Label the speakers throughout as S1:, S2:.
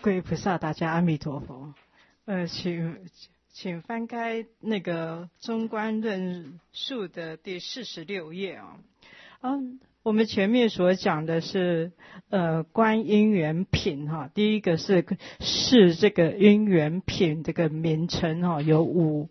S1: 各位菩萨，大家阿弥陀佛。请翻开那个中观论述的第46页啊。我们前面所讲的是观因缘品哈，第一个是这个因缘品这个名称哈，有五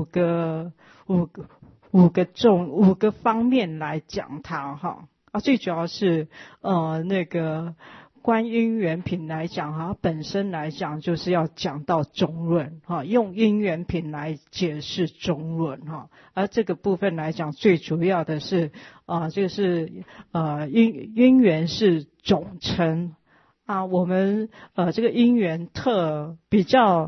S1: 个方面来讲它哈。最主要是那个观因缘品来讲哈，本身来讲就是要讲到中论哈，用因缘品来解释中论哈。而这个部分来讲，最主要的是就是因缘是总称啊，我们这个因缘比较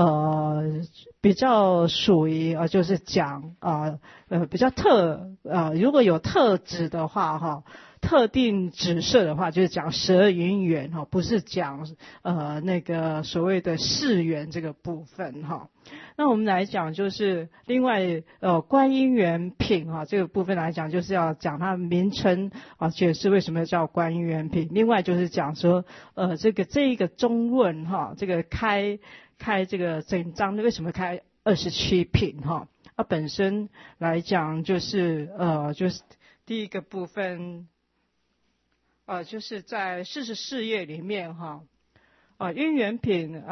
S1: 属于就是讲比较如果有特指的话哈，特定指涉的话，就是讲12因缘哈，不是讲那个所谓的事缘这个部分哈。那我们来讲就是另外观因缘品哈，这个部分来讲就是要讲它名称解释为什么叫观因缘品。另外就是讲说这一个中论哈，这个开这个整章的为什么开27品哈。本身来讲就是第一个部分就是在44页里面哈因缘品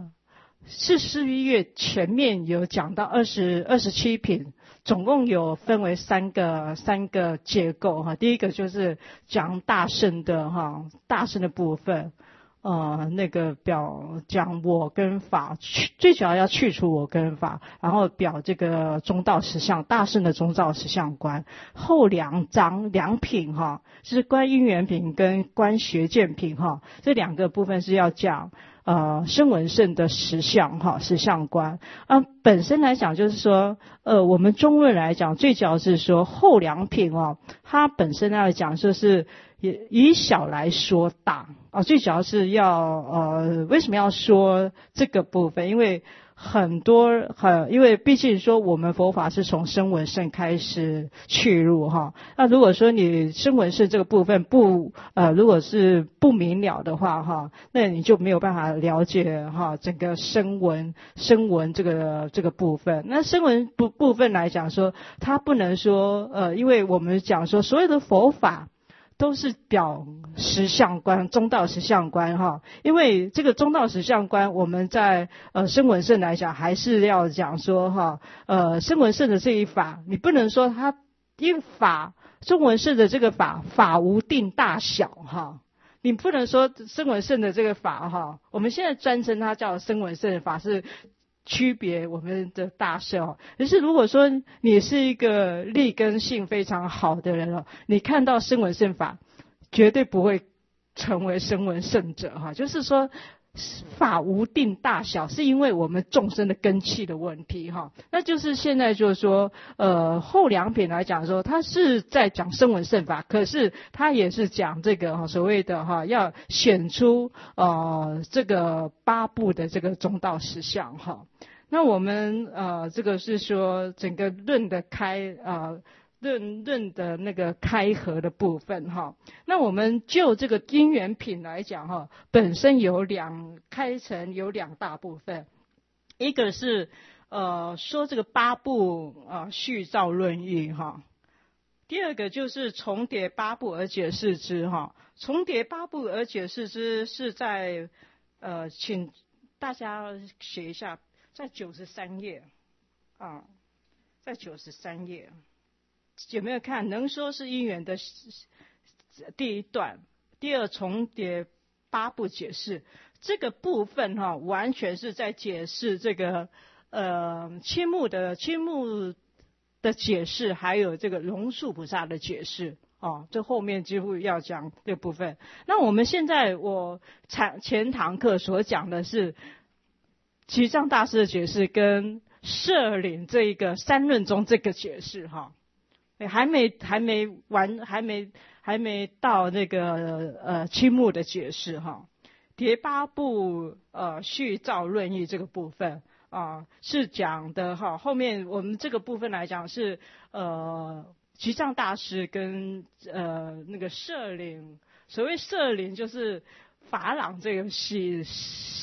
S1: 44页前面有讲到27品，总共有分为三个结构哈。第一个就是讲大乘的部分。那个讲我跟法，最主要去除我跟法，然后表这个中道实相，大乘的中道实相观。后两品哈，是观因缘品跟观学见品哈，这两个部分是要讲声闻乘的实相观。本身来讲就是说我们中论来讲，最主要是说后两品它本身来讲就是以小来说大最主要是要为什么要说这个部分？因为因为毕竟说我们佛法是从声闻乘开始去入哈。那如果说你声闻乘这个部分如果是不明了的话哈，那你就没有办法了解整个声闻这个部分。那声闻部分来讲说，它不能说因为我们讲说所有的佛法都是表实相观，中道实相观哈。因为这个中道实相观，我们在声闻乘来讲，还是要讲说声闻乘的这一法，你不能说它因法声闻乘的这个法无定大小哈。你不能说声闻乘的这个法我们现在专称它叫声闻乘的法是区别我们的大小。可是如果说你是一个立根性非常好的人你看到声闻乘法绝对不会成为声闻乘者就是说法无定大小，是因为我们众生的根器的问题那就是现在就是说后两品来讲说，它是在讲声闻乘法，可是它也是讲这个所谓的要显出这个八部的这个中道实相那我们这个是说整个论的论的那个开合的部分那我们就这个因缘品来讲本身开成有两大部分。一个是说这个八部序造论义第二个就是重叠八部而解释之重叠八部而解释之是在请大家写一下，在93页在93页有没有看？能说是因缘的第一段，第二重叠八部解释这个部分完全是在解释这个青木的解释，还有这个龙树菩萨的解释这后面几乎要讲这个部分。那我们现在前堂课所讲的是吉藏大师的解释跟摄领这一个三论中这个解释还没到那个青木的解释叠八部序造论义这个部分是讲的后面我们这个部分来讲是吉藏大师跟那个摄领，所谓摄领就是法朗这个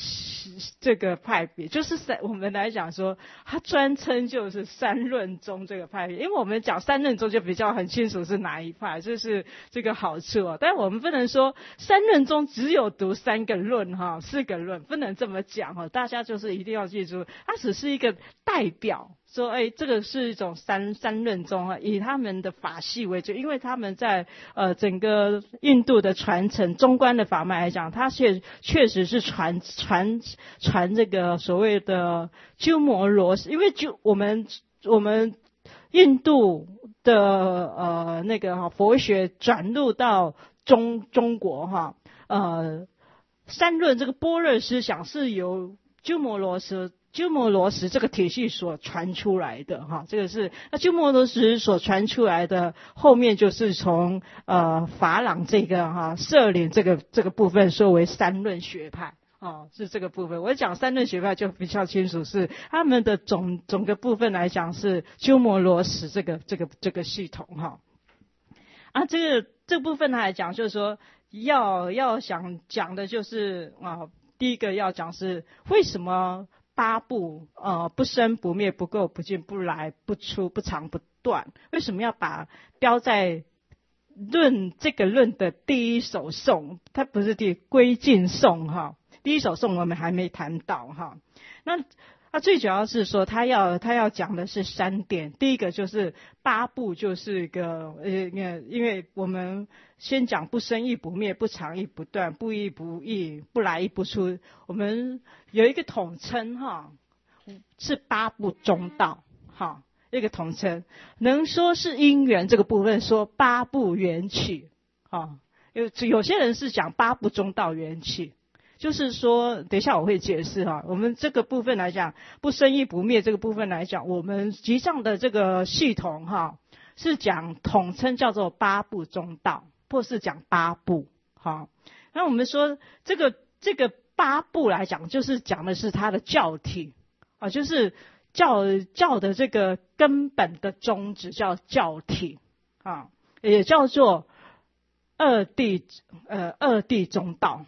S1: 这个派别，就是我们来讲说，他专称就是三论宗这个派别，因为我们讲三论宗就比较很清楚是哪一派，这是这个好处哦。但我们不能说三论宗只有读3个论哈，4个论，不能这么讲哈。大家就是一定要记住，它只是一个代表。说这个是一种三论宗啊，以他们的法系为主，因为他们在整个印度的传承中观的法脉来讲，它确实是传这个所谓的鸠摩罗什，因为我们印度的那个佛学转入到中国哈，三论这个般若思想是由鸠摩罗什这个体系所传出来的哈，这个是那鸠摩罗什所传出来的，后面就是从法朗这个哈舍林这个部分说为三论学派是这个部分。我讲三论学派就比较清楚，是他们的总个部分来讲是鸠摩罗什这个系统哈。这部分来讲就是说要想讲的就是第一个要讲是为什么八部不生不灭不垢不净不来不出不长不断，为什么要把标在这个论的第一首颂，它不是归尽颂哈，第一首颂我们还没谈到哈。那最主要是说他要讲的是3点，第一个就是八部就是一个因为我们先讲不生亦不灭不长亦不断不异不异不来亦不出，我们有一个统称哈，是八部中道哈，一个统称。能说是因缘这个部分说八部缘起有些人是讲八部中道缘起，就是说等一下我会解释哈。我们这个部分来讲不生亦不灭这个部分来讲，我们集上的这个系统哈是讲统称叫做八部中道，或是讲八部哈。那我们说这个八部来讲，就是讲的是它的教体就是教的这个根本的宗旨叫教体也叫做二谛中道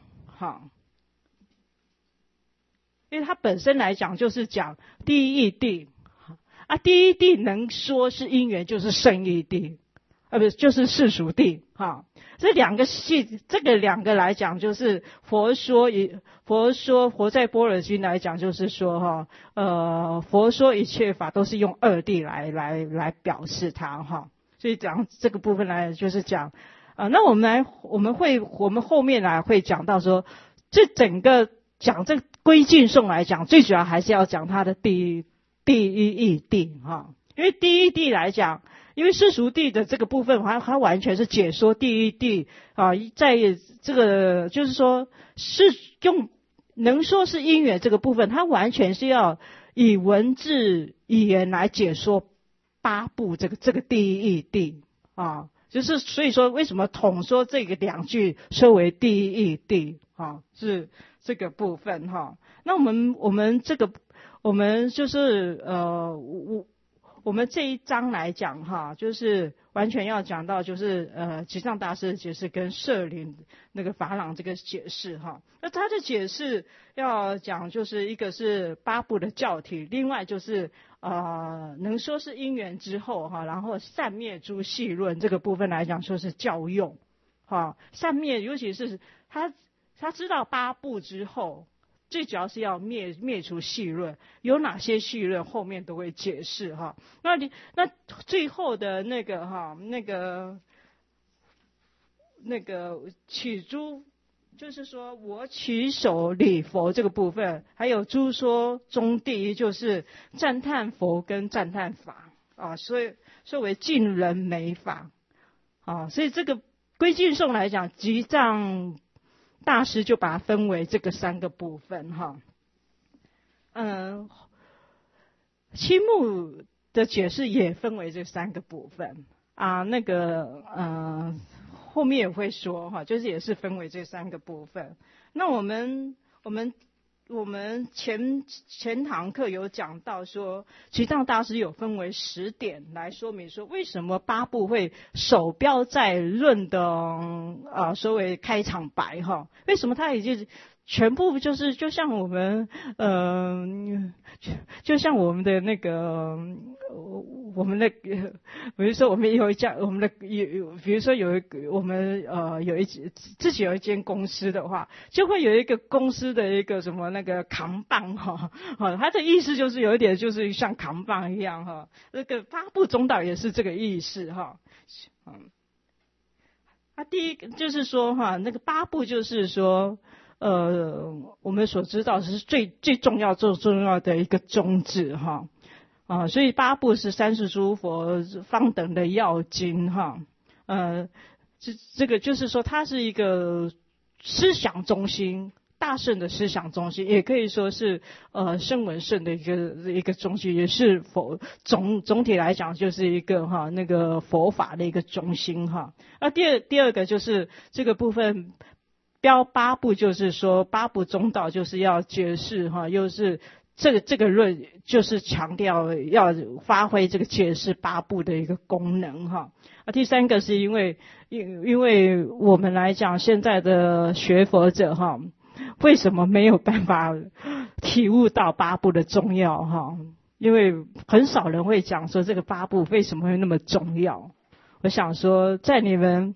S1: 因为它本身来讲就是讲第一义谛第一谛能说是因缘，就是圣义谛不就是世俗谛这两个来讲就是佛在般若经来讲就是说佛说一切法都是用二谛来表示它所以讲这个部分来就是讲那我们后面来会讲到说，这整个讲这归尽颂来讲，最主要还是要讲它的第一义谛因为第一谛来讲，因为世俗谛的这个部分它完全是解说第一谛在这个就是说是用能说是因缘这个部分，它完全是要以文字语言来解说八部这个第一义谛就是所以说为什么统说这个2句说为第一义谛是这个部分那我们就是我们这一章来讲就是完全要讲到就是吉藏大师解释跟舍林那个法朗这个解释那他的解释要讲就是一个是八部的教体，另外就是能说是因缘之后然后散灭诸细论这个部分来讲说是教用散灭，尤其是他知道八部之后最主要是要灭除细论，有哪些细论后面都会解释那最后的那个取诸就是说我取手礼佛这个部分，还有诸说中第一就是赞叹佛跟赞叹法所以说为尽人美法所以这个归尽颂来讲，吉藏大师就把它分为这个3个部分青木的解释也分为这3个部分后面也会说就是也是分为这3个部分。那我们前堂课有讲到说，吉藏大师有分为10点来说明说为什么八部会首标在论的所谓开场白为什么他已经全部就是就像我们就像我们的那个我们的比如说我们有一家我们的比如说有一个我们自己有一间公司的话，就会有一个公司的一个什么那个扛棒哈，它的意思就是有一点就是像扛棒一样哈，那个八部中道也是这个意思哈。第一个就是说哈，那个八部就是说我们所知道是最重要的一个宗旨哈。所以八部是三世诸佛方等的要经哈。这个就是说它是一个思想中心，大圣的思想中心，也可以说是声闻圣的一个中心，也是总体来讲就是一个那个佛法的一个中心哈。第二个就是这个部分标八部，就是说八部中道就是要解释哈，又是这个论就是强调要发挥这个解释八部的一个功能哈。第三个是因为我们来讲现在的学佛者哈，为什么没有办法体悟到八部的重要哈？因为很少人会讲说这个八部为什么会那么重要。我想说在你们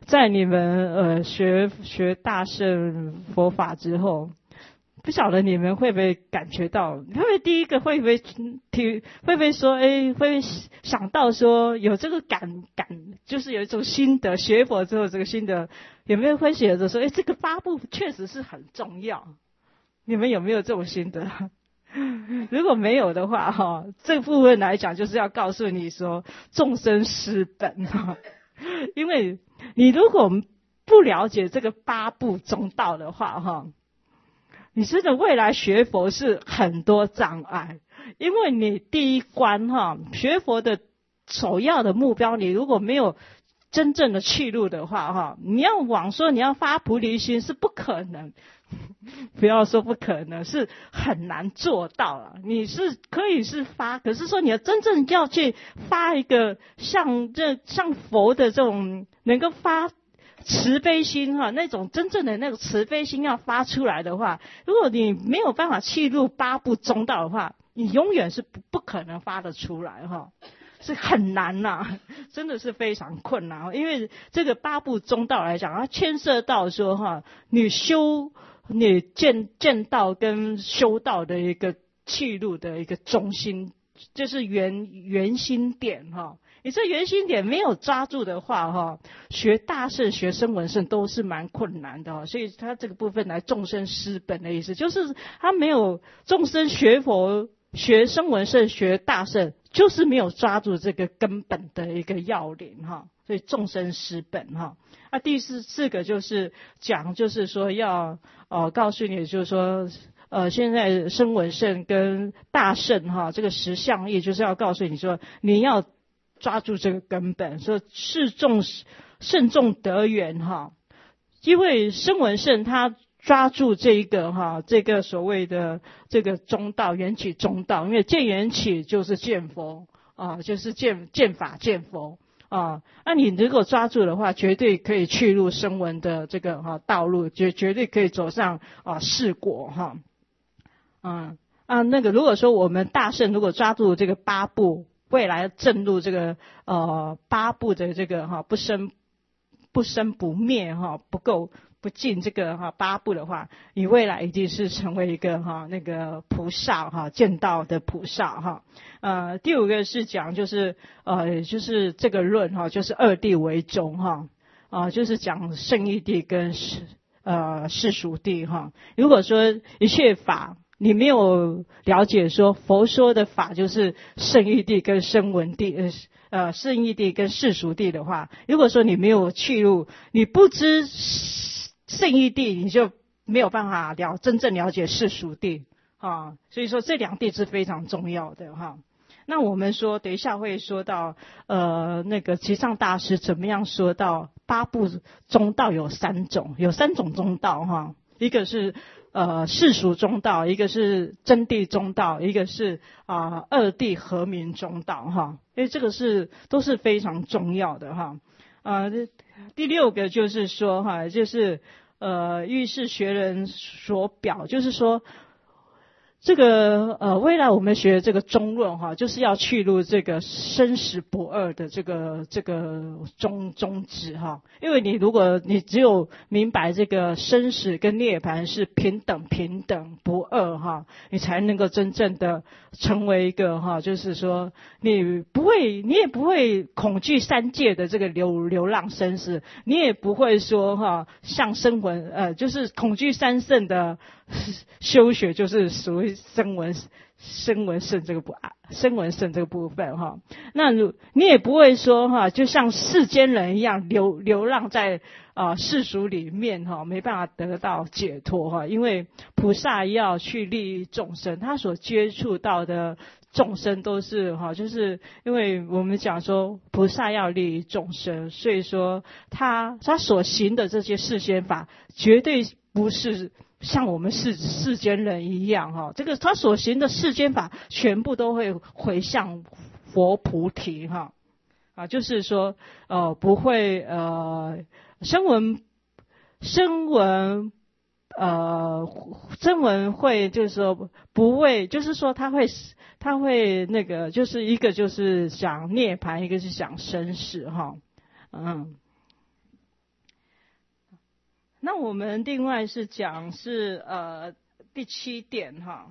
S1: 学大乘佛法之后，不晓得你们会不会感觉到，会不会第一个会不会说会不会想到说有这个感就是有一种心得，学佛之后这个心得有没有会觉得说这个八部确实是很重要？你们有没有这种心得？如果没有的话这部分来讲就是要告诉你说众生失本因为你如果不了解这个八部中道的话你真的未来学佛是很多障碍。因为你第一关学佛的首要的目标，你如果没有真正的去路的话你要说你要发菩提心是不可能，不要说不可能，是很难做到了。你是可以是发，可是说你要真正要去发一个像佛的这种能够发慈悲心那种真正的那个慈悲心要发出来的话，如果你没有办法契入八部中道的话，你永远是不可能发得出来是很难真的是非常困难。因为这个八部中道来讲，它牵涉到说你见道跟修道的一个契入的一个中心，就是圆心点你这圆心点没有抓住的话学大乘学声闻乘都是蛮困难的所以他这个部分来众生失本的意思，就是他没有众生学佛学声闻乘学大乘，就是没有抓住这个根本的一个要领所以众生失本第四个就是讲，就是说要告诉你，就是说现在声闻乘跟大乘这个实相义，就是要告诉你说你要抓住这个根本，说慎重得缘因为声闻乘他抓住这个所谓的这个中道，缘起中道，因为见缘起就是见佛就是见法见佛那你如果抓住的话，绝对可以去入声闻的这个道路，绝对可以走上世果那个如果说我们大乘如果抓住这个八部，未来证入这个八部的这个不生不灭不够不进这个八部的话，你未来一定是成为一个那个菩萨见道的菩萨第五个是讲就是这个论就是二谛为宗就是讲圣义谛跟世俗谛如果说一切法你没有了解说佛说的法就是圣义谛跟声闻谛圣义谛跟世俗谛的话，如果说你没有去入，你不知圣义谛，你就没有办法真正了解世俗谛所以说这两谛是非常重要的那我们说等一下会说到那个吉藏大师怎么样说到八部中道有三种中道一个是世俗中道，一个是真谛中道，一个是二谛和明中道因为这个都是非常重要的第六个就是说就是遇事学人所表，就是说这个未来我们学这个中论哈，就是要去入这个生死不二的这个宗旨哈。因为如果你只有明白这个生死跟涅槃是平等不二哈，你才能够真正的成为一个哈，就是说你也不会恐惧三界的这个流浪生死，你也不会说哈像就是恐惧三圣的修学，就是属于声闻圣这个部分哈。那你也不会说哈，就像世间人一样流浪在世俗里面哈，没办法得到解脱哈。因为菩萨要去利益众生，他所接触到的众生都是哈，就是因为我们讲说菩萨要利益众生，所以说他所行的这些世间法，绝对不是像我们世间人一样哈，这个他所行的世间法全部都会回向佛菩提哈，就是说不会声闻会就是说不会，就是说他会那个，就是一个就是讲涅槃，一个是讲生死哈，那我们另外是讲是第7点哈。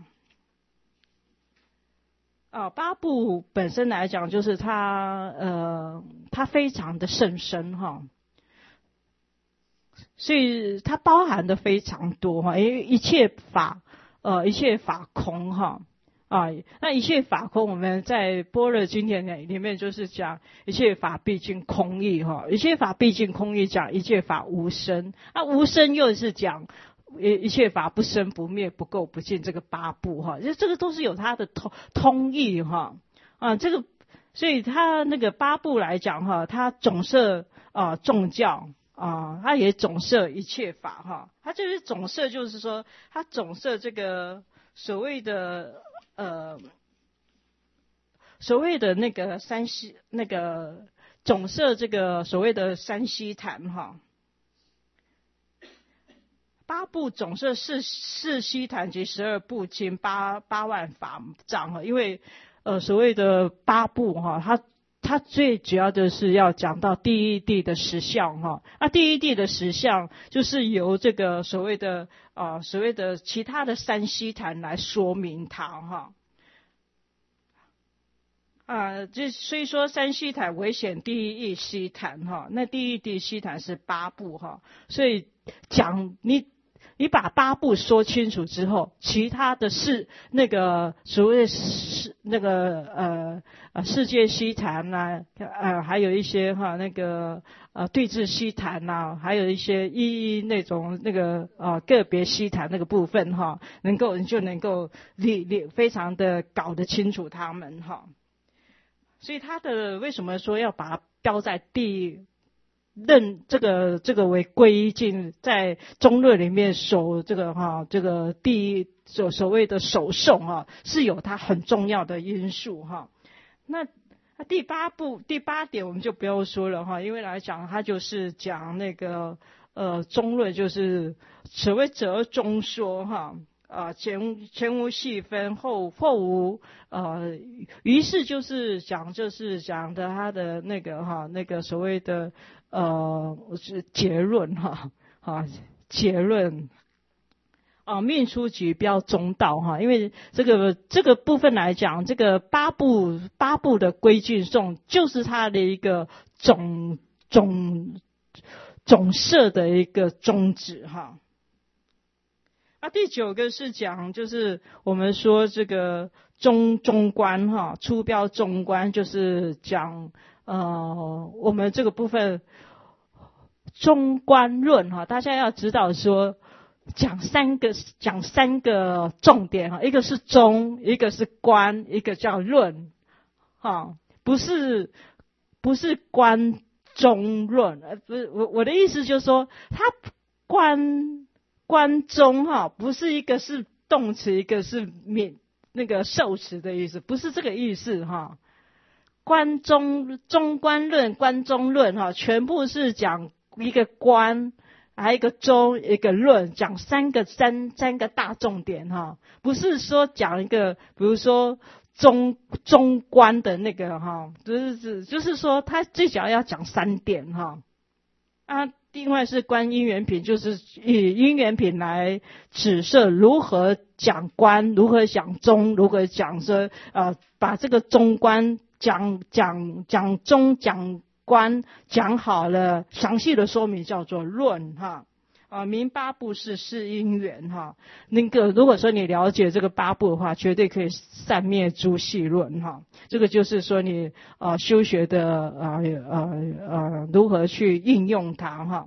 S1: 八部本身来讲，就是它非常的甚深哈，所以它包含的非常多哈，因为一切法空哈。那一切法空，我们在般若经典里面就是讲一切法毕竟空义哈，一切法毕竟空义讲一切法无生，无生又是讲一切法不生不灭不垢不净，这个八部哈，这个都是有它的通义哈这个，所以它那个八部来讲哈，它总摄众教它也总摄一切法哈，它就是总摄，就是说它总摄这个所谓的那个总摄这个所谓的三悉檀哈，八部总摄四悉檀及12部经八万法藏哈，因为所谓的八部哈，它最主要的是要讲到第一谛的实相哈，第一谛的实相就是由这个所谓的其他的三悉檀来说明它哈。所以说三悉檀为显第一义悉檀哈，那第一谛悉檀是八部哈，所以讲你把八部说清楚之后，其他的是那个所谓是那个世界悉檀还有一些哈那个对治悉檀还有一些那种那个个别悉檀那个部分哈，你就能够非常的搞得清楚他们哈。所以他的为什么说要把它标在认这个为归依境，在中论里面守这个第一所谓的守诵是有它很重要的因素哈。那第八点我们就不要说了哈，因为来讲它就是讲那个中论，就是所谓折中说哈。前无细分，后无于是就是讲的他的那个所谓的结论结论命出局标中道哈，因为这个部分来讲，这个八部的归矩颂就是它的一个总摄的一个宗旨哈。第9个是讲，就是我们说这个中观哈，出标中观，就是讲我们这个部分中观论哈，大家要知道说讲三个重点哈，一个是中，一个是观，一个叫论哈，不是观中论，不是我的意思就是说，它观中哈，不是一个是动词，一个是那个受词的意思，不是这个意思哈。中观论、观中论哈，全部是讲一个观， 还有一个中一个论，讲三个大重点哈，不是说讲一个比如说中观的那个哈，就是说他最主要讲3点哈。另外是观因缘品，就是以因缘品来指涉如何讲观，如何讲中，如何讲说把这个中观讲中讲观讲好了，详细的说明叫做论哈。明八部是因缘哈。那个如果说你了解这个八部的话，绝对可以散灭诸系论哈。这个就是说你修学的如何去应用它哈。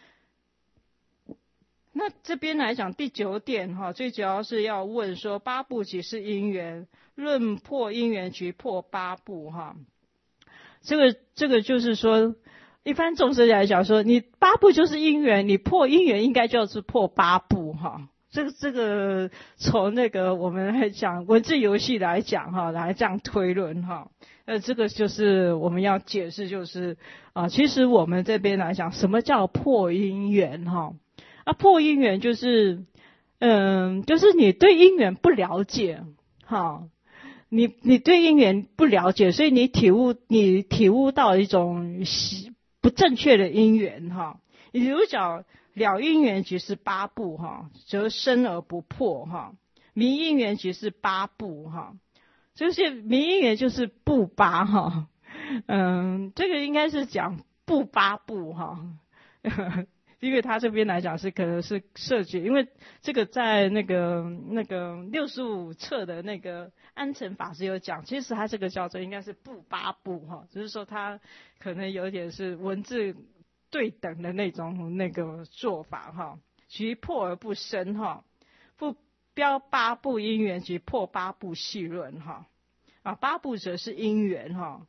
S1: 那这边来讲第9点哈，最主要是要问说八部即是因缘，论破因缘即破八部哈。这个就是说一般众生来讲说，你八部就是因缘，你破因缘应该就是破八部哈。这个从那个我们来讲文字游戏来讲哈，来这样推论哈。这个就是我们要解释，就是其实我们这边来讲，什么叫破因缘哈？破因缘就是就是你对因缘不了解哈。你对因缘不了解，所以你体悟到一种不正确的因缘哈。比如讲了因缘即是八部哈，则生而不破哈。明因缘即是八部哈，就是明因缘就是部八哈。这个应该是讲部八部哈。因为他这边来讲是可能是涉及，因为这个在那个65册的那个安澄法师有讲，其实他这个叫做应该是部八部哈，只是说他可能有点是文字对等的那种那个做法哈。其破而不生哈，不标八部因缘即破八部系论哈。八部则是因缘哈。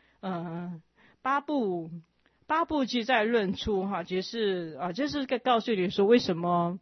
S1: 八部即在论出哈，就是告诉你说为什么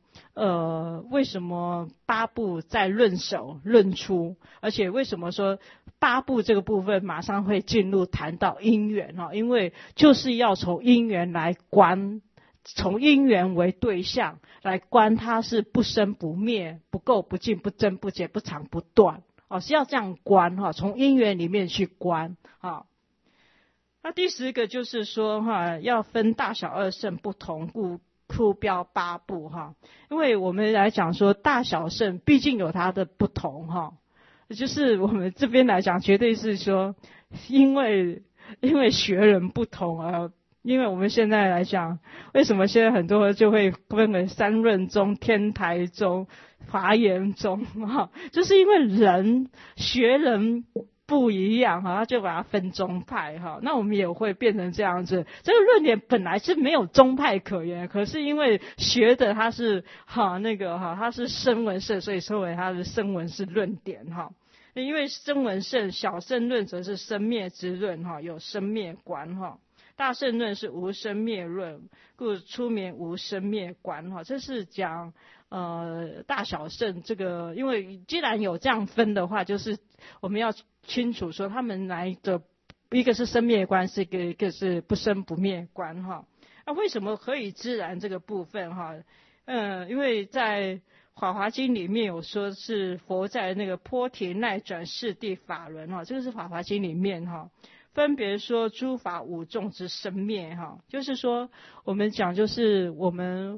S1: 八部在论首论出，而且为什么说八部这个部分马上会进入谈到因缘哈，因为就是要从因缘来观，从因缘为对象来观它是不生不灭、不垢不净、不增不减、不长不断是要这样观哈，从因缘里面去观哈。那第10个就是说要分大小二圣不同，故标八部哈。因为我们来讲说大小圣毕竟有它的不同哈，就是我们这边来讲绝对是说因为学人不同因为我们现在来讲，为什么现在很多就会分为三论宗、天台宗、华严宗就是因为学人不一样他就把它分宗派那我们也会变成这样子。这个论点本来是没有宗派可言，可是因为学的他是他是声闻圣，所以称为他的声闻是论点因为声闻圣小圣论则是生灭之论有生灭观大圣论是无生灭论，故出名无生灭观这是讲大小圣这个。因为既然有这样分的话，就是我们要清楚说他们来的一个是生灭观，是一个是不生不灭观那为什么可以自然这个部分因为在法华经里面有说是佛在那个波提奈转世地法轮这个是法华经里面分别说诸法五众之生灭就是说我们讲就是我们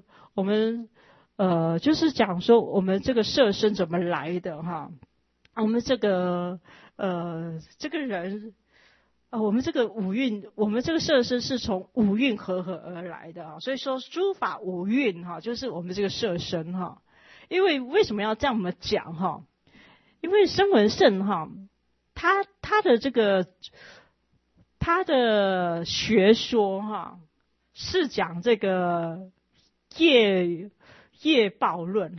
S1: 就是讲说我们这个色身怎么来的我们这个人我们这个五蕴，我们这个色身是从五蕴合而来的所以说诸法五蕴就是我们这个色身因为为什么要这样讲因为声闻圣他的这个他的学说是讲这个业报论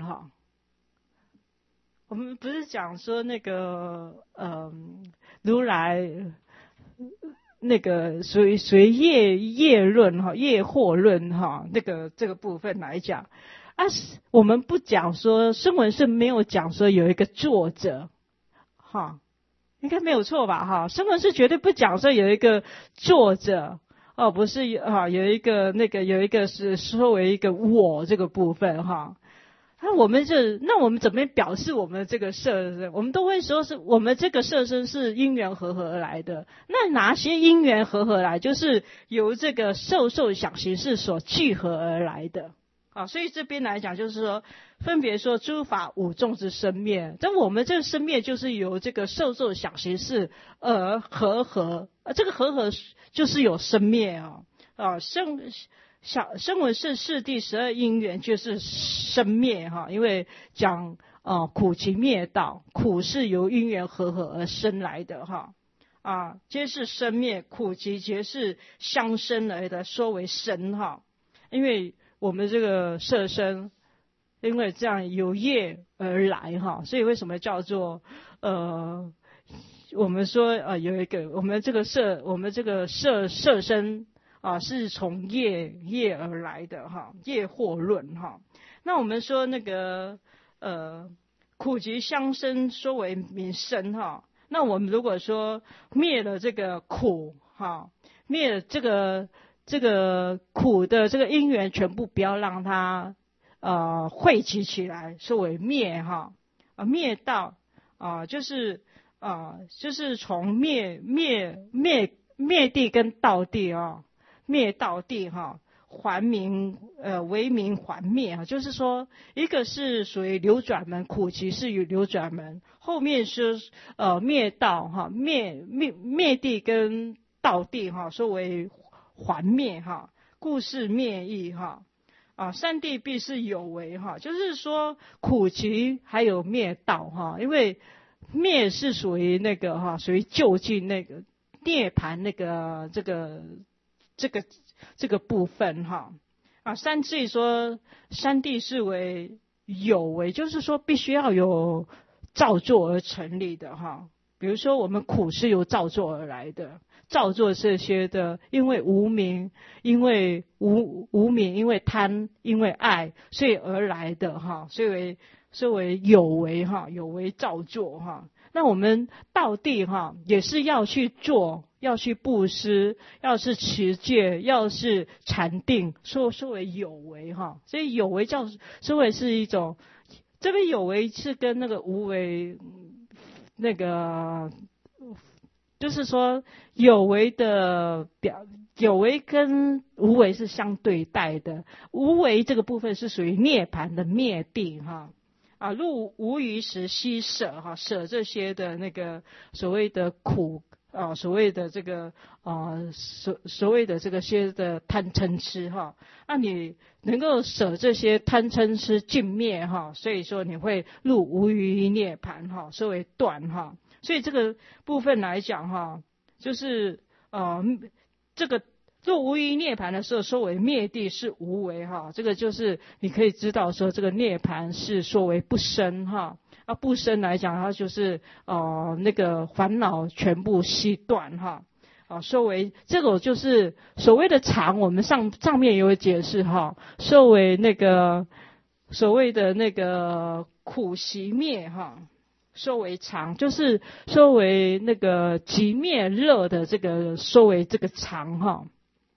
S1: 我们不是讲说那个如来那个属于业论业惑论那个这个部分来讲我们不讲说声闻圣没有讲说有一个作者应该没有错吧声闻是绝对不讲说有一个作者不是有一个是说为一个我这个部分哈。那我们怎么表示我们这个色身？我们都会说是我们这个色身是因缘和合而来的。那哪些因缘和合来？就是由这个受想行识所聚合而来的。所以这边来讲就是说，分别说诸法五众之生灭。但我们这个生灭就是由这个受想行识而合，这个合就是有生灭声闻是四谛12因缘就是生灭因为讲苦集灭道，苦是由因缘和合而生来的皆是生灭，苦集皆是相生来的，说为生因为我们这个色身因为这样有业而来所以为什么叫做我们说有一个我们这个色身是从业而来的业惑论那我们说那个苦集相生，说为名生那我们如果说灭了这个苦灭了这个苦的这个因缘全部不要让它汇集起来，说为灭灭道就是从灭地跟道地灭道地还名为名还灭就是说一个是属于流转门，苦集是于流转门，后面是灭道灭地跟道地说为还灭故是灭义三谛必是有为就是说苦集还有灭道因为灭是属于那个属于就近那个涅槃那个这个部分三谛说三谛是为有为，就是说必须要有造作而成立的比如说我们苦是由造作而来的，造作这些的因为无明，因为无明，因为贪，因为爱，所以而来的所以为有为有为造作那我们道地也是要去做，要去布施，要是持戒，要是禅定，说为有为所以有为说为是一种，这边有为是跟那个无为那个就是说有为跟无为是相对待的，无为这个部分是属于涅槃的灭地入无余时悉舍舍这些的那个所谓的苦所谓的这个所谓的这个些的贪嗔痴那你能够舍这些贪嗔痴尽灭所以说你会入无余涅槃说为断所以这个部分来讲就是这个入无余涅槃的时候说为灭地是无为这个就是你可以知道说这个涅槃是说为不生不生来讲它就是那个烦恼全部悉断说为这个就是所谓的常，我们上面有解释说为那个所谓的那个苦习灭说为常，就是说为那个即灭热的这个说为这个常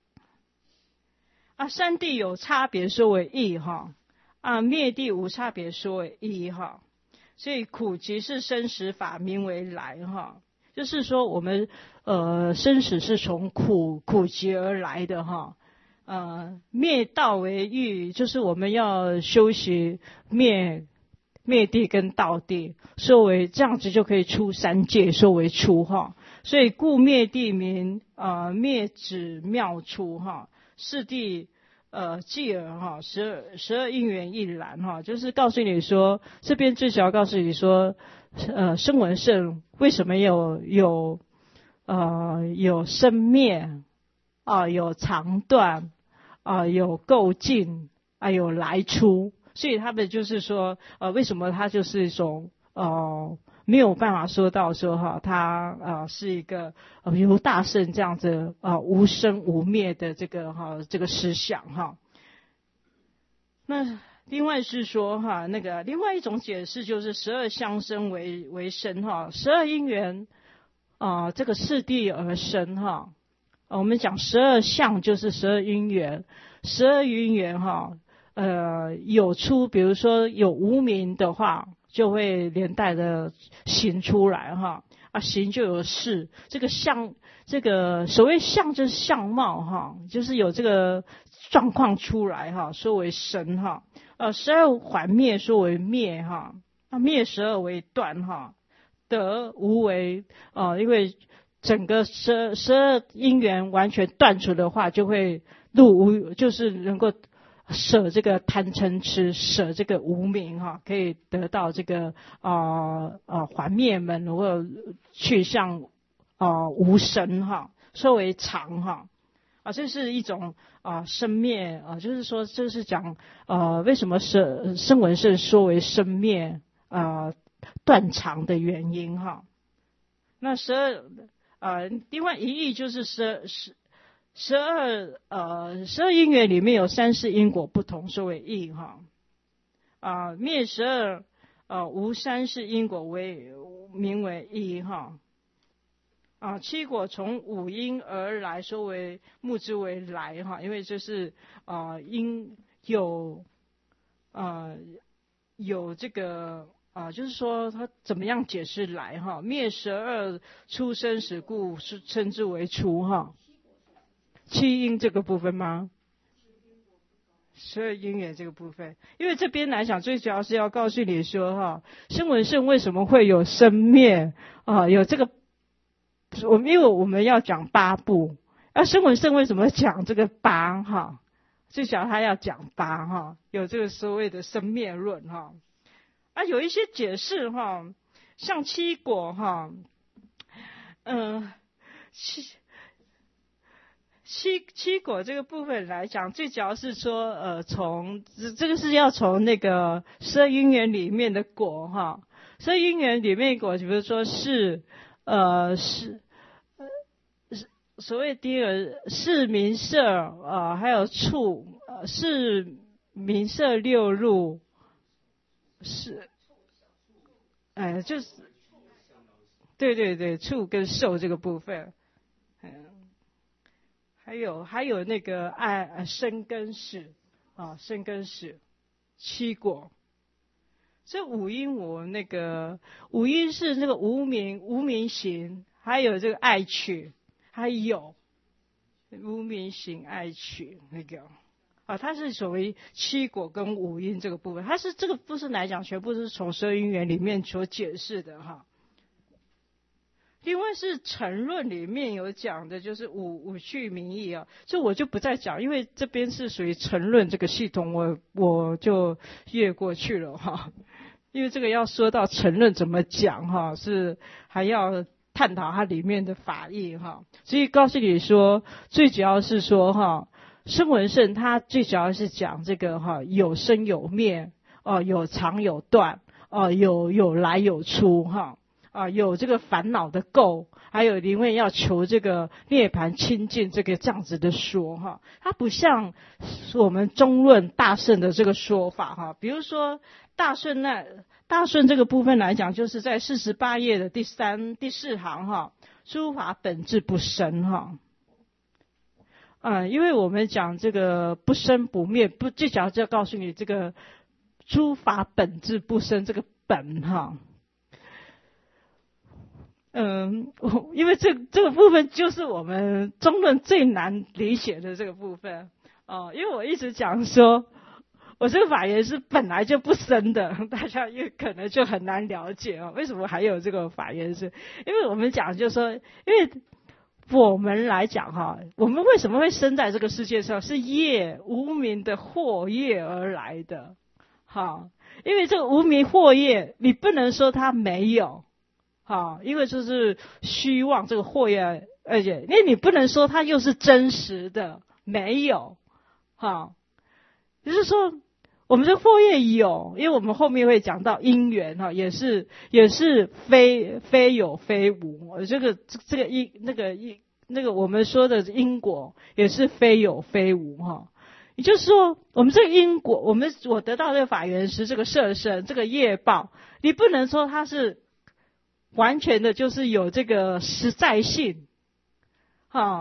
S1: 三谛有差别说为异灭地无差别说为异所以苦集是生死法名为来就是说我们生死是从苦集而来的灭道为欲，就是我们要修习灭地跟道地，说为这样子就可以出三界，说为出所以故灭地名灭指妙出四谛继而12因缘一然就是告诉你说，这边至少要告诉你说声闻乘为什么有生灭有长短有垢净有来出，所以他们就是说为什么他就是一种没有办法说到说他是一个如大圣这样子无生无灭的这个思想那另外是说那个另外一种解释就是12相生为生12因缘这个四谛而生我们讲12相就是12因缘，12因缘有出，比如说有无明的话，就会连带的行出来行就有事，这个相，这个所谓相就是相貌就是有这个状况出来说为生12还灭说为灭灭12为断得无为因为整个12因缘完全断除的话，就会入无，就是能够舍这个贪嗔痴，舍这个无明可以得到这个还灭门，或去向无生说为常这是一种生灭就是说这是讲为什么声闻圣说为生灭断常的原因那另外一义就是12因缘里面有3世因果不同，说为义灭12无3世因果名为义七果从五因而来，说为目之为来因为这是因有这个就是说他怎么样解释来灭12出生时故是称之为出七因这个部分吗？12因缘这个部分，因为这边来讲，最主要是要告诉你说声闻圣为什么会有生灭有这个，因为我们要讲8部，声闻圣为什么讲这个8最主要他要讲8有这个所谓的生灭论有一些解释像七果七果这个部分来讲，最主要是说从这个是要从那个12因缘里面的果12因缘里面的果，比如说是所谓第一个是名色还有处是名色六入是就是对处跟受这个部分还有那个生根识生根识七果，这五因五因是那个无明行，还有这个爱取，还有无明行爱取那个它是所谓七果跟五因这个部分，它是这个部分来讲，全部是从12因缘里面所解释的另外是成论里面有讲的，就是五趣名义这我就不再讲，因为这边是属于成论这个系统，我就越过去了因为这个要说到成论怎么讲是还要探讨它里面的法义所以告诉你说，最主要是说声闻圣它最主要是讲这个有生有灭有常有断有来有出有这个烦恼的垢，还有因为要求这个涅槃清净这样子的说它不像我们中论大圣的这个说法比如说大顺这个部分来讲，就是在48页的第4行诸法本质不生因为我们讲这个不生不灭，最主要就要告诉你这个诸法本质不生这个本因为这个部分就是我们中论最难理解的这个部分因为我一直讲说我这个法言是本来就不生的，大家也可能就很难了解为什么还有这个法言是，因为我们讲就是说，因为我们来讲我们为什么会生在这个世界上，是业无明的惑业而来的因为这个无明惑业你不能说它没有因为就是虚妄这个惑业，而且因为你不能说它又是真实的没有就是说我们这惑业有，因为我们后面会讲到因缘也是非有非无，这个那个我们说的因果也是非有非无也就是说我们这个因果，我得到这个法缘是这个色身这个业报，你不能说它是完全的就是有这个实在性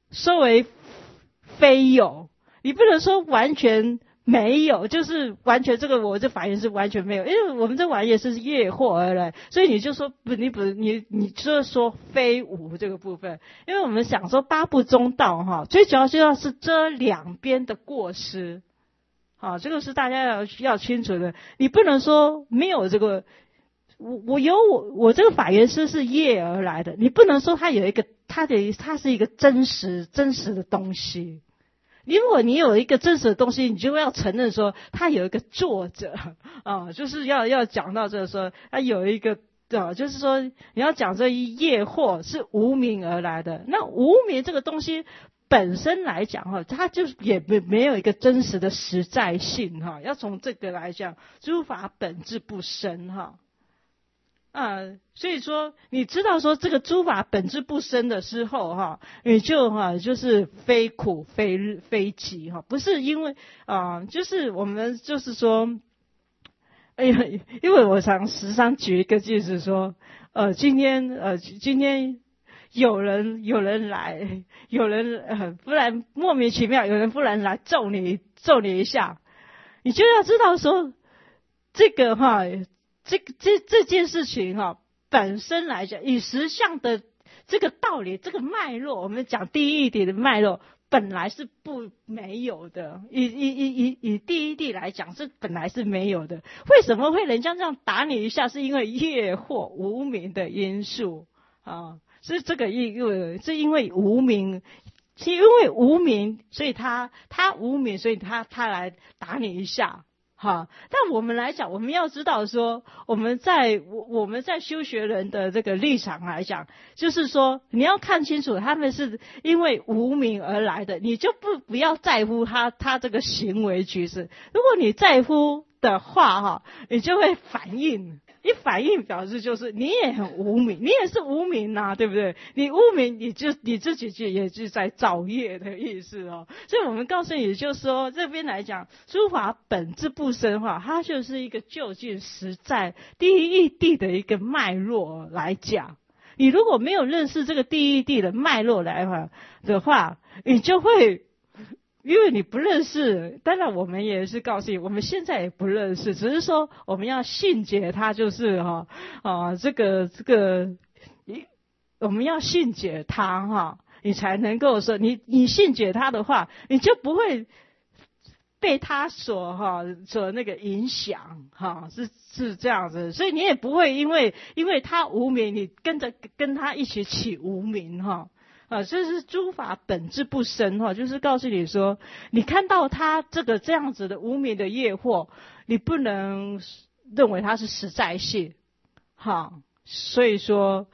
S1: 说为非有，你不能说完全没有，就是完全这个我这法源是完全没有，因为我们这玩意是业惑而来，所以你就说你就是说非无这个部分，因为我们想说八部中道哈，最主要是遮两边的过失，好，这个是大家要清楚的，你不能说没有这个。我这个法源是业而来的，你不能说它有一个它是一个真实的东西。如果你有一个真实的东西，你就要承认说它有一个作者啊，就是要讲到这个说它有一个就是说你要讲这一业惑是无明而来的。那无明这个东西本身来讲哈，它就也没有一个真实的实在性哈。要从这个来讲，诸法本质不生哈。所以说你知道说这个诸法本质不生的时候哈，你就是非苦非集哈，不是因为就是我们就是说，因为我时常举一个例子说，今天有人来，有人忽然莫名其妙，有人忽然来揍你一下，你就要知道说这个哈。这件事情哈，本身来讲，以实相的这个道理，这个脉络，我们讲第一谛的脉络，本来是没有的。以第一谛来讲，这本来是没有的。为什么会人家这样打你一下？是因为业惑无明的因素啊，是这个是因为无明。是因为无明，所以他无明，所以他来打你一下。好，但我们来讲，我们要知道说，我们在修学人的这个立场来讲，就是说你要看清楚，他们是因为无明而来的，你就不要在乎他这个行为举止。如果你在乎的话哈，你就会反应。一反应表示就是你也很无明，你也是无明啊，对不对？你无明，你自己也是在造业的意思哦。所以我们告诉你，就是说这边来讲，诸法本质不生哈，它就是一个究竟实在第一义谛的一个脉络来讲。你如果没有认识这个第一义谛的脉络来的话，你就会。因为你不认识，当然我们也是告诉你，我们现在也不认识，只是说我们要信解它，就是这个我们要信解它哈，你才能够说你信解它的话，你就不会被它所那个影响哈，是这样子，所以你也不会因为它无明，你跟它一起无明哈。这是诸法本质不生哈，就是告诉你说，你看到他这样子的无明的业惑，你不能认为它是实在性，所以说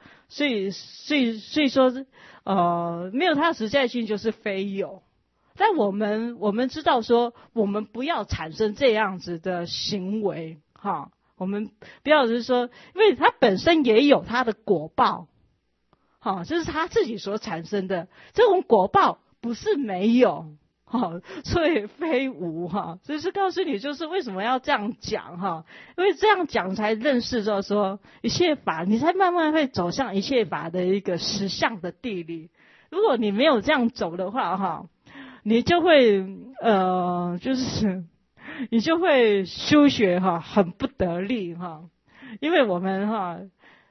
S1: 没有它的实在性就是非有。但我们知道说，我们不要产生这样子的行为我们不要就是说，因为它本身也有它的果报。这是他自己所产生的，这种果报不是没有，所以非无所以是告诉你，就是为什么要这样讲因为这样讲才认识到说一切法，你才慢慢会走向一切法的一个实相的地理。如果你没有这样走的话你就会就是你就会修学很不得力因为我们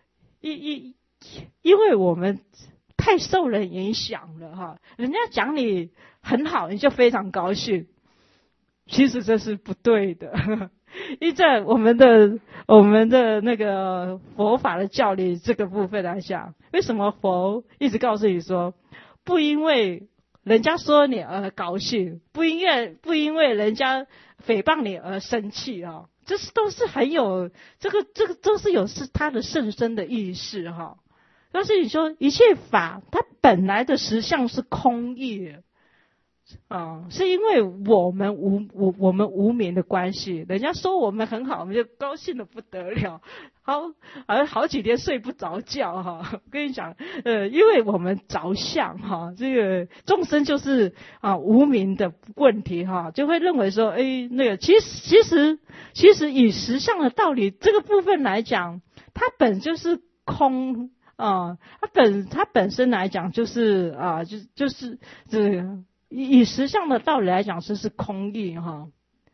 S1: 因为我们太受人影响了人家讲你很好，你就非常高兴，其实这是不对的。依在我们的那个佛法的教理这个部分来讲，为什么佛一直告诉你说，不因为人家说你而高兴，不因为人家诽谤你而生气这是都是很有这个都是有是他的甚深的意识但是你说一切法它本来的实相是空义是因为我们无明的关系，人家说我们很好，我们就高兴得不得了，好几天睡不着觉我跟你讲因为我们着相这个众生就是无明的问题就会认为说那个其实以实相的道理这个部分来讲，它本就是空它本身来讲就是就是这个以实相的道理来讲，是空义哈。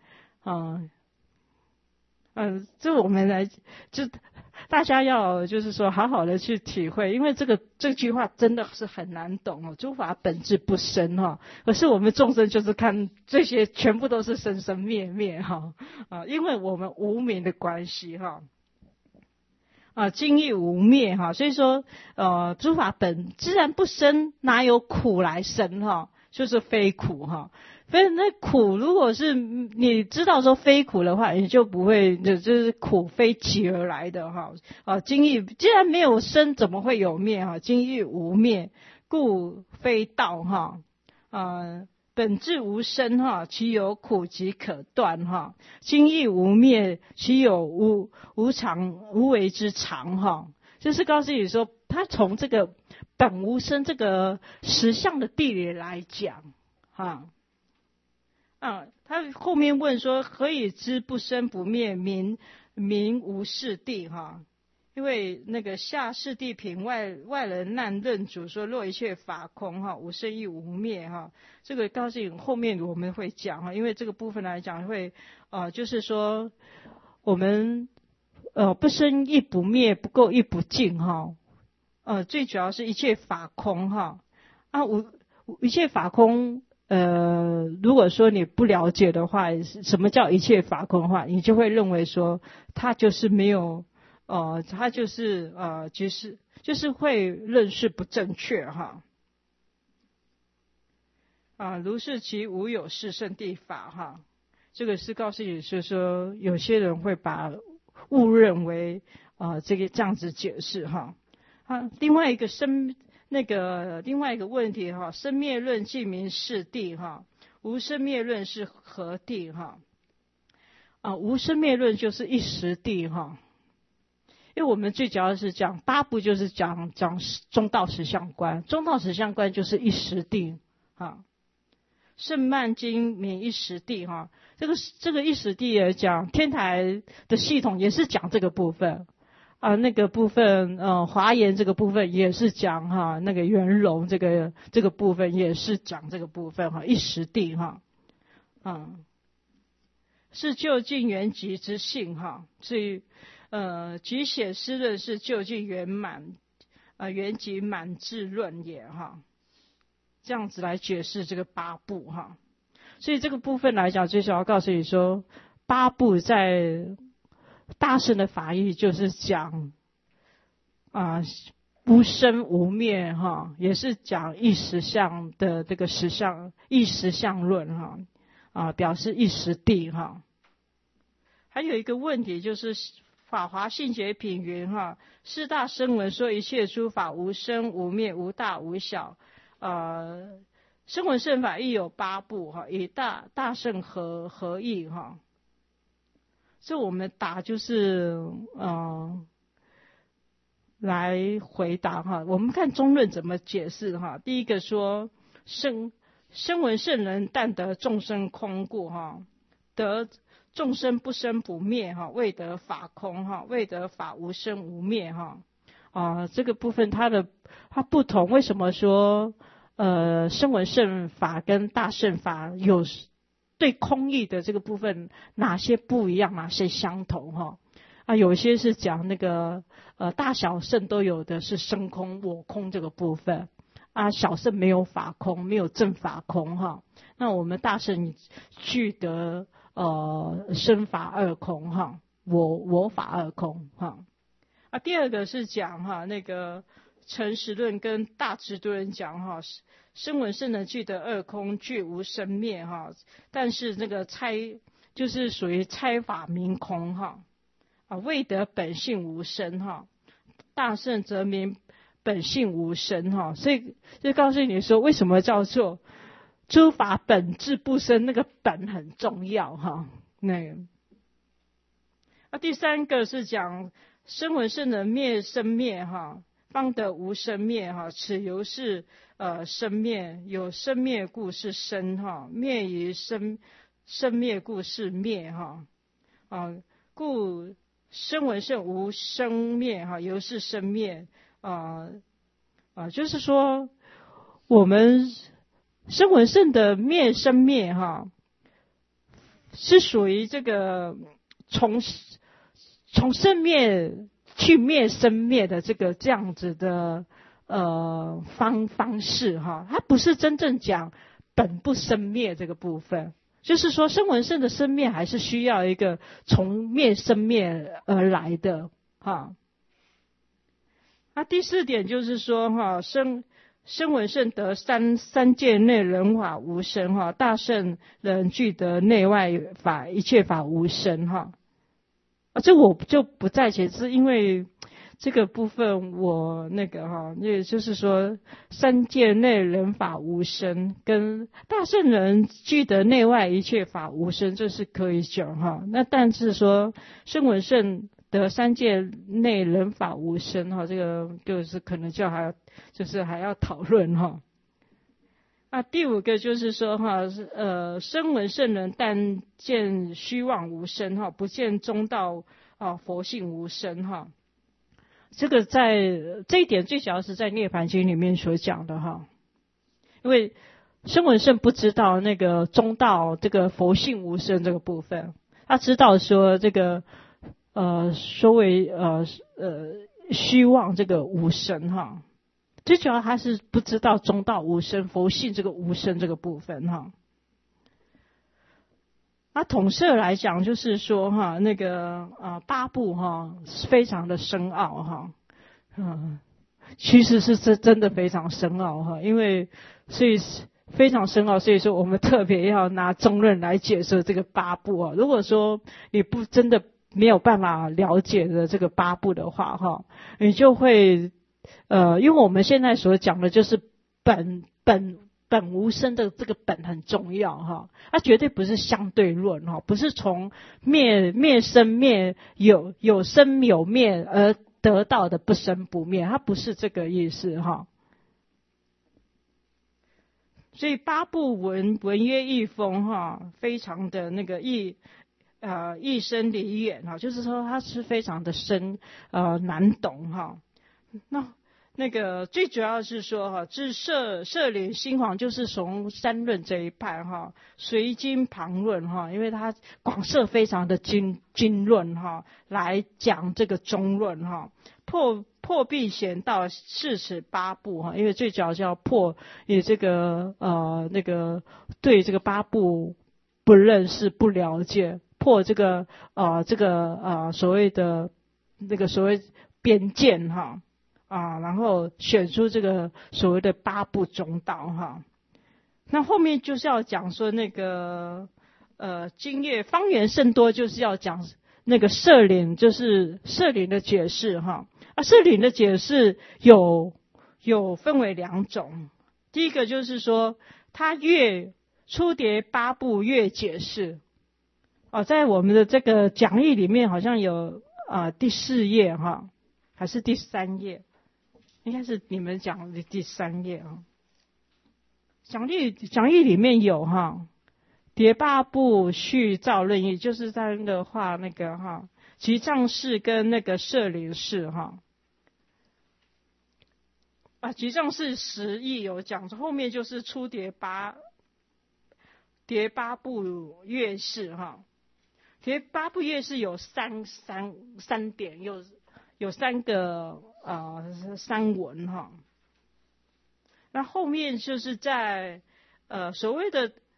S1: 这我们来就大家要就是说好好的去体会，因为这句话真的是很难懂哦。诸法本质不生哈，可是我们众生就是看这些全部都是生生灭灭哈因为我们无明的关系哈今亦无灭哈，所以说诸法本自然不生，哪有苦来生哈？就是非苦哈。所以那苦如果是你知道说非苦的话，你就不会就是苦非其而来的哈今亦既然没有生，怎么会有灭哈？今亦无灭，故非道哈本质无生哈，其有苦即可断哈。今亦无灭，其有无常无为之常哈。就是告诉你说，他从这个本无生这个实相的地理来讲他后面问说，何以知不生不灭，名无是地哈？因为那个下士地品外人难认主说，若一切法空哈，无生亦无灭哈。这个告诉你后面我们会讲哈，因为这个部分来讲会就是说我们不生亦不灭，不垢亦不净哈最主要是一切法空哈一切法空。如果说你不了解的话，什么叫一切法空的话，你就会认为说它就是没有它就是就是会认识不正确哈如是其无有是圣谛法哈。这个是告诉你是说有些人会把误认为这样子解释哈另外一个另外一个问题哈，生灭论即名是谛哈，无生灭论是何谛哈无生灭论就是一时谛哈。因为我们最主要是讲八部，就是讲中道实相观，中道实相观就是一时谛圣曼经名一时谛哈。这个一时谛也讲天台的系统也是讲这个部分那个部分华严这个部分也是讲那个圆融这个部分也是讲这个部分一时谛是究竟圆寂之性所以即显师论是究竟圆满圆寂满智论也这样子来解释这个八部所以这个部分来讲，最主要告诉你说，八部在大乘的法义就是讲无生无灭也是讲一实相的这个实相一实相论表示一时谛还有一个问题就是法华性解品云四大声闻说一切诸法无生无灭无大无小声闻乘法亦有八部以大乘合义这我们答就是来回答我们看中论怎么解释第一个说声闻圣人但得众生空故得众生不生不灭未得法空未得法无生无灭这个部分它不同，为什么说声闻乘法跟大乘法有对空义的这个部分哪些不一样，哪些相同有些是讲那个大小乘都有的是生空我空这个部分小乘没有法空，没有正法空那我们大乘具得生法二空我法二空第二个是讲那个诚实论跟大智度论讲声闻圣人具得二空，具无生灭但是那个就是属于猜法明空未得本性无生大圣则名本性无生所以就告诉你说为什么叫做诸法本质不生，那个本很重要那个第三个是讲声闻圣人灭生灭方得无生灭此由是生灭，有生灭故是生灭于生灭故是灭故声闻圣无生灭由是生灭就是说我们声闻乘的灭生灭是属于这个从生灭去灭生灭的这样子的方式它不是真正讲本不生灭这个部分，就是说声闻乘的生灭还是需要一个从灭生灭而来的那第4点就是说声闻乘得三界内人法无生大圣人具得内外法一切法无生这我就不再解释，因为这个部分我也就是说三界内人法无生跟大圣人具得内外一切法无生，这是可以讲那但是说声闻乘得三界内人法无生这个就是可能还要讨论那第5个就是说声闻乘人但见虚妄无生不见中道佛性无生这个这一点最主要是在涅槃经里面所讲的因为声闻乘不知道那个中道这个佛性无生这个部分，他知道说这个所谓虚妄这个无生最主要他是不知道中道无生佛性这个无生这个部分那统摄来讲就是说八部非常的深奥其实是真的非常深奥因为所以非常深奥，所以说我们特别要拿中论来解释这个八部如果说你不真的没有办法了解的这个八部的话你就会因为我们现在所讲的就是本无生的这个本很重要它绝对不是相对论不是从灭生灭有生有灭而得到的不生不灭，它不是这个意思所以八部文约义风非常的一深离远就是说它是非常的深难懂那个最主要是说至摄领心皇就是从三论这一派随经旁论因为它广摄非常的经论来讲这个中论破必显到四此八部因为最主要是要破你这个对这个八部不认识不了解，破这个所谓的所谓边见然后选出这个所谓的八部中道那后面就是要讲说经业方圆甚多，就是要讲摄领，就是摄领的解释摄领的解释有分为2种，第一个就是说他初迭八部越解释在我们的这个讲义里面好像有第4页还是第3页，应该是你们讲的第3页讲义里面有迭八部续造论义，就是在画集藏式跟摄领式集藏式10义有讲，后面就是初迭八部乐式迭八部乐式有三点，有3个三文那后面就是在所谓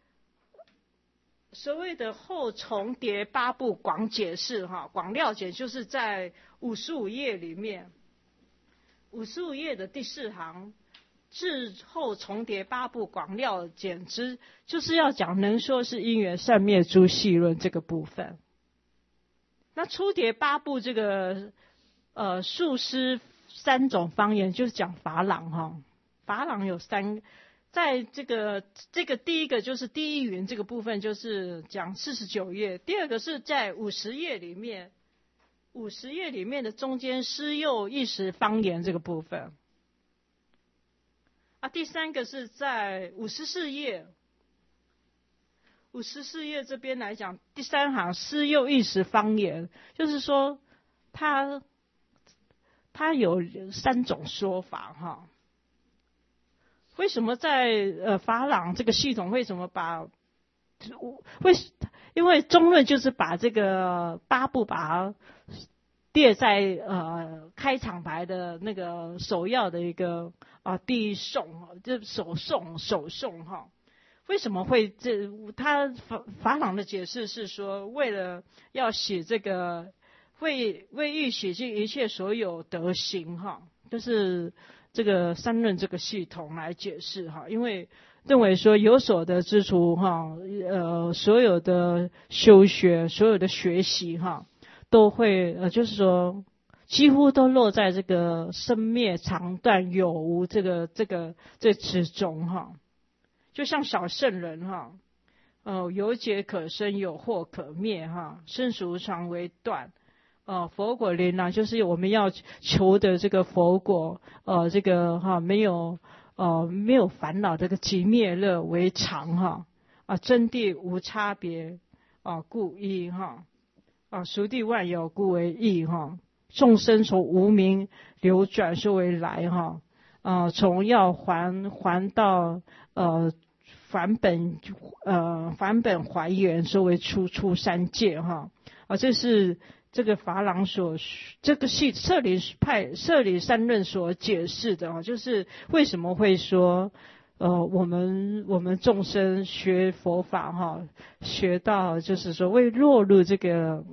S1: 的后重叠八部广解释广了解，就是在55页里面，55页的第4行，至后重叠八部广了解之，就是要讲能说是因缘善灭诸细论这个部分。那初叠八部这个术师3种方言，就是讲法朗法朗有在这个第一个就是第一云这个部分，就是讲49页，第二个是在50页里面的中间施诱一时方言这个部分第三个是在54页这边来讲，第3行施诱一时方言，就是说他它有3种说法哈。为什么在法朗这个系统为什么把因为中论就是把这个8部把它列在开场白的那个首要的一个第一颂，就首颂哈。为什么会他法朗的解释是说，为了要写这个为欲写尽一切所有德行哈，就是这个三论这个系统来解释哈，因为认为说有所得之处哈，所有的修学，所有的学习哈，都会就是说几乎都落在这个生灭长短有无这之中哈。就像小圣人哈，有解可生，有惑可灭哈，生死无常为断。佛果临来就是我们要求的这个佛果，这个哈没有烦恼，这个寂灭乐为常哈，真谛无差别故一哈，熟谛万有故为异哈，众生从无明流转说为来哈，从要还到返本还原说为出三界哈，这是这个法朗这个舍利三论所解释的就是为什么会说我们众生学佛法哈，学到就是说会落入这个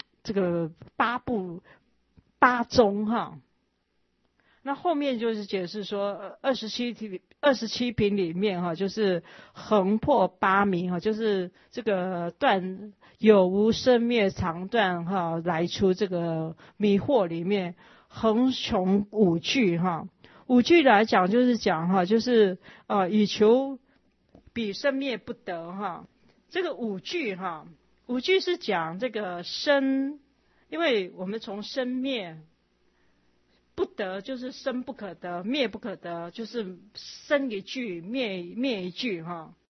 S1: 八宗哈。那后面就是解释说27品里面哈，就是横破八迷哈，就是这个断有无生灭长短哈，来出这个迷惑里面横穷五句哈。五句来讲就是讲哈，就是以求彼生灭不得哈。这个五句哈，五句是讲这个生，因为我们从生灭不得就是生不可得，灭不可得就是生一句灭一句哈。